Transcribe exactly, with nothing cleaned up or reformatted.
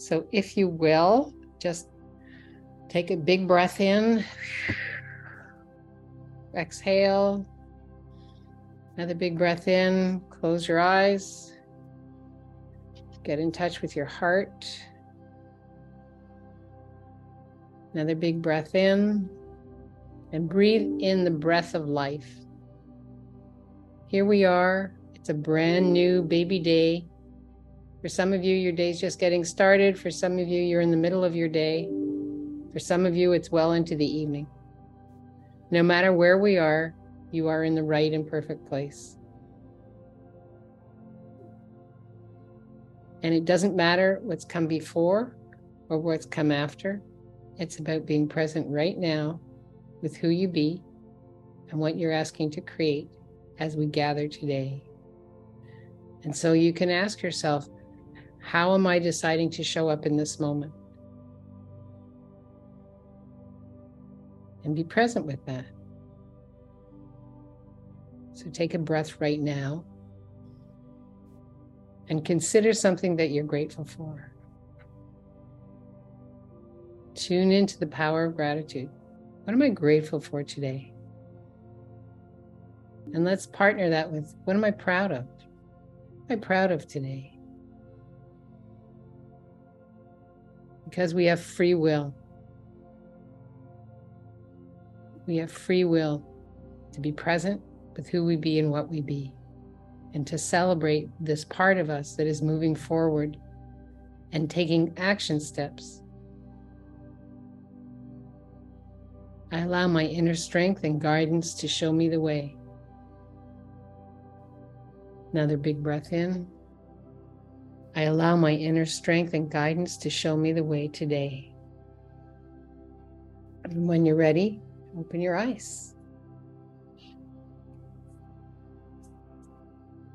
So if you will, just take a big breath in, exhale, another big breath in, close your eyes, get in touch with your heart. Another big breath in, and breathe in the breath of life. Here we are. It's a brand new baby day. For some of you, your day's just getting started. For some of you, you're in the middle of your day. For some of you, it's well into the evening. No matter where we are, you are in the right and perfect place. And it doesn't matter what's come before or what's come after. It's about being present right now with who you be and what you're asking to create as we gather today. And so you can ask yourself, how am I deciding to show up in this moment? And be present with that. So take a breath right now and consider something that you're grateful for. Tune into the power of gratitude. What am I grateful for today? And let's partner that with, what am I proud of? What am I proud of today? Because we have free will. We have free will to be present with who we be and what we be, and to celebrate this part of us that is moving forward and taking action steps. I allow my inner strength and guidance to show me the way. Another big breath in. I allow my inner strength and guidance to show me the way today. And when you're ready, open your eyes.